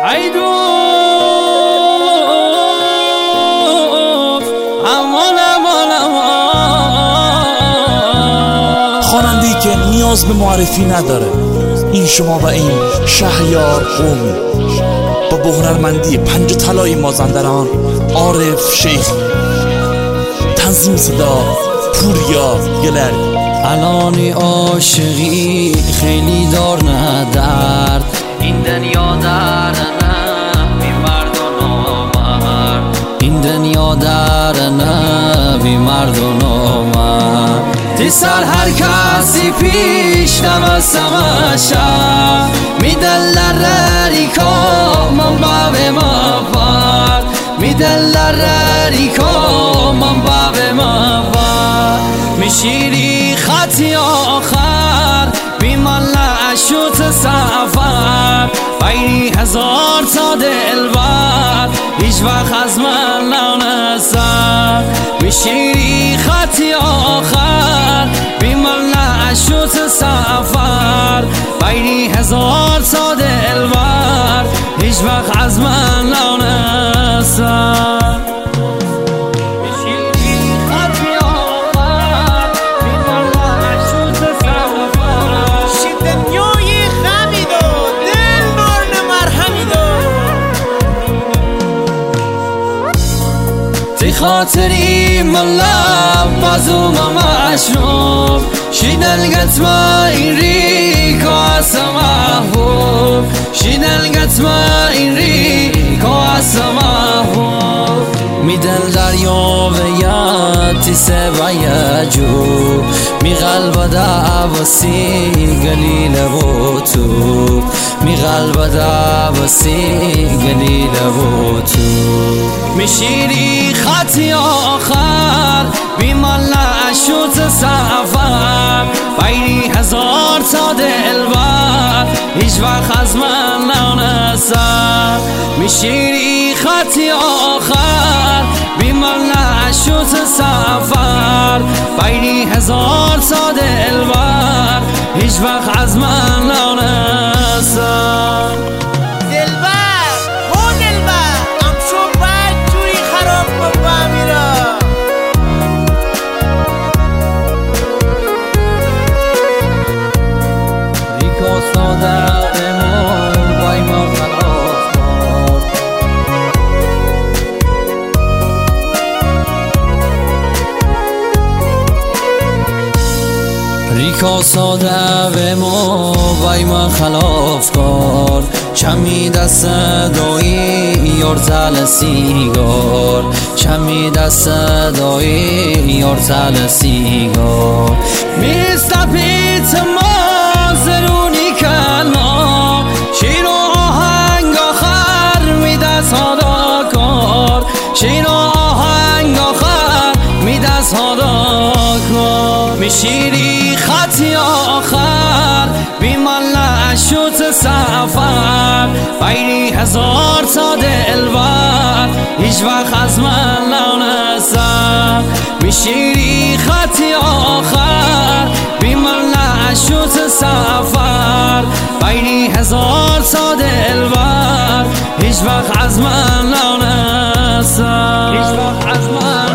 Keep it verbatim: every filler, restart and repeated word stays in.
ای دوست امان امان امان. خواننده‌ای که نیاز به معرفی نداره، این شما و این شهریار قومی، با هنرمندی پنج طلای مازندران عارف شیخ، تنظیم صدا پوریا گلری. الانی عاشقی خیلی دار نه درد، این دنیا در نه بی مرد و نامرد، این دنیا در نه بی مرد و نامرد. تی سر هر کسی پیش نمسمشا میدل ریکا من باب ما بار، میدل ریکا من باب ما بار. میشیری خطی آخر بیمان لعشوت سفر، بیری هزار تا دلبر هیچ وقت از من ننسر. میشیری خطی آخر بیمان لعشوت سفر، بیری هزار تا دلبر هیچ وقت از من ننسر. خاطری ملام بازوم مشروب شیدل گتما این ریکو اسمه، شیدل گتما این ریکو اسمه. میدل دریا و یاتی سبای جو می قلب دا بسی گلیل و تو، می قلب دا بسی گلیل و تو. میشیری خطی آخر بیمان لعشوت سفر، بیری هزار تا دلبر هیچ وقت از من ننسر. میشیری خطی آخر بیمان لعشوت سفر، بیری هزار تا دلبر هیچ وقت از من ننسر. ریکا ساده و ما بای ما خلاف کار، چمی دست دایی یار تل سیگار، چمی دست دایی یار تل سیگار. میسته پیت ما زرونی کلما، شیر و آهنگ آخر میده سادا کار، شیر و آهنگ آخر میده سادا کار. میشیری خطی آخر بیمان لعشوت سفر، بیری هزار تا دلبر هیچ وقت از من ننسر. میشیری خطی آخر بیمان لعشوت سفر، بیری هزار تا دلبر هیچ وقت از من ننسر، هیچ وقت از من